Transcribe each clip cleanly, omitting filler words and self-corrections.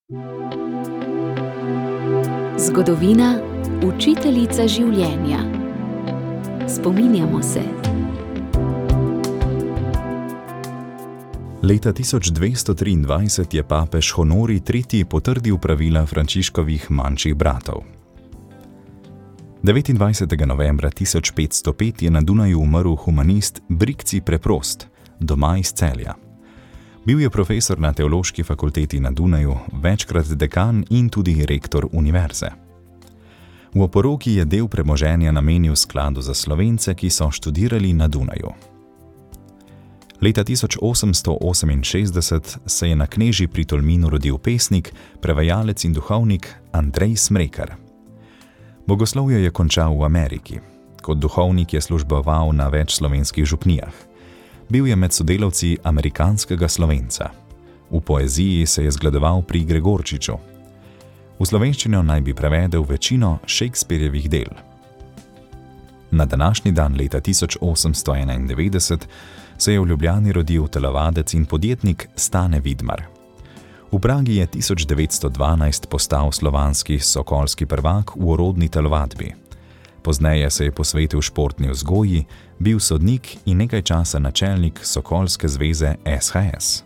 Zgodovina, učiteljica življenja. Spominjamo se. Leta 1223 je papež Honorij III. Potrdil pravila Frančiškovih manjših bratov. 29. novembra 1505 je na Dunaju umrl humanist Brikci Preprost, doma iz Celja. Bil je profesor na Teološki fakulteti na Dunaju, večkrat dekan in tudi rektor univerze. V oporoki je del premoženja namenil skladu za Slovence, ki so študirali na Dunaju. Leta 1868 se je na Knežji pri Tolminu rodil pesnik, prevajalec in duhovnik Andrej Smrekar. Bogoslovje je končal v Ameriki. Kot duhovnik je služboval na več slovenskih župnijah. Bil je med sodelavci amerikanskega Slovenca. V poeziji se je zgledoval pri Gregorčiču. V slovenščino naj bi prevedel večino Shakespearjevih del. Na današnji dan leta 1891 se je v Ljubljani rodil telovadec in podjetnik Stane Vidmar. V Pragi je 1912 postal slovanski sokolski prvak v orodni telovadbi. Pozneje se je posvetil športni vzgoji, bil sodnik in nekaj časa načelnik Sokolske zveze SHS.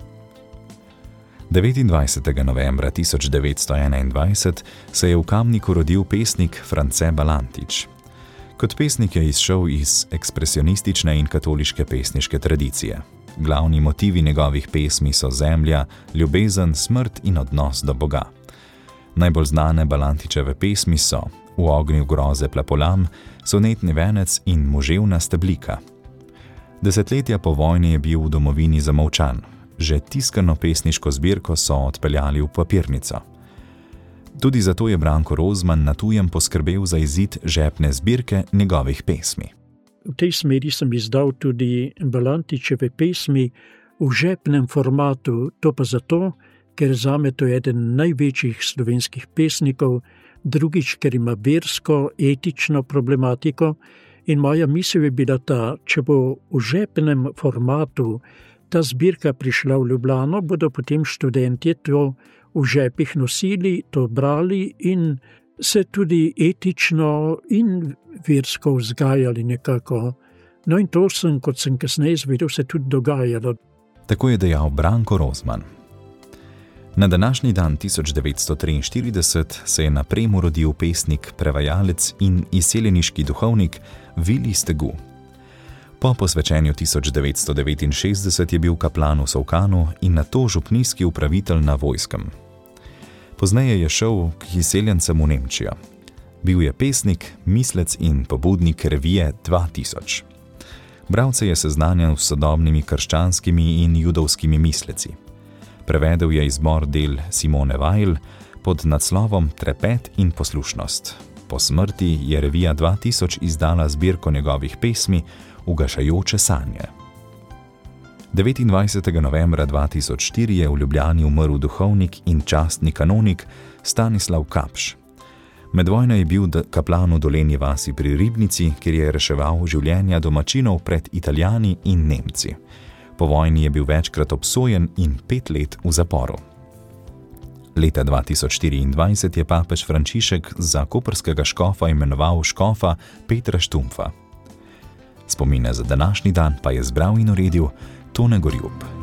29. novembra 1921 se je v Kamniku rodil pesnik France Balantič. Kot pesnik je izšel iz ekspresionistične in katoliške pesniške tradicije. Glavni motivi njegovih pesmi so zemlja, ljubezen, smrt in odnos do Boga. Najbolj znane Balantičeve pesmi so V ognju groze Plapolam, Sonetni venec in Moževna steblika. Desetletja po vojni je bil v domovini zamolčan. Že tiskano pesniško zbirko so odpeljali v papirnico. Tudi zato je Branko Rozman na tujem poskrbel za izid žepne zbirke njegovih pesmi. V tej smeri sem izdal tudi Balantičeve pesmi v žepnem formatu, to pa zato, ker zame to je eden največjih slovenskih pesnikov, drugič, ker ima versko, etično problematiko in moja misel je bila ta, če bo v žepnem formatu ta zbirka prišla v Ljubljano, bodo potem študentje to v žepih nosili, to brali in se tudi etično in versko vzgajali nekako. No in to sem, kot sem kasneje izvedel, se tudi dogajalo. Tako je dejal Branko Rozman. Na današnji dan 1943 se je na Premu rodil pesnik, prevajalec in izseljeniški duhovnik Vili Stegu. Po posvečenju 1969 je bil kaplan v Solkanu in nato župnijski upravitelj na Vojskem. Pozneje je šel k izseljencem v Nemčijo. Bil je pesnik, mislec in pobudnik revije 2000. Bralce je seznanjal s sodobnimi krščanskimi in judovskimi misleci. Prevedel je izbor del Simone Weil pod naslovom Trepet in poslušnost. Po smrti je revija 2000 izdala zbirko njegovih pesmi Ugašajoče sanje. 29. novembra 2004 je v Ljubljani umrl duhovnik in častni kanonik Stanislav Kapš. Med vojno je bil kaplan v Dolenji vasi pri Ribnici, kjer je reševal življenja domačinov pred Italijani in Nemci. Po vojni je bil večkrat obsojen in 5 let v zaporu. Leta 2024 je papež Frančišek za koprskega škofa imenoval škofa Petra Štumpfa. Spomine za današnji dan pa je zbral in uredil Tone Gorjup.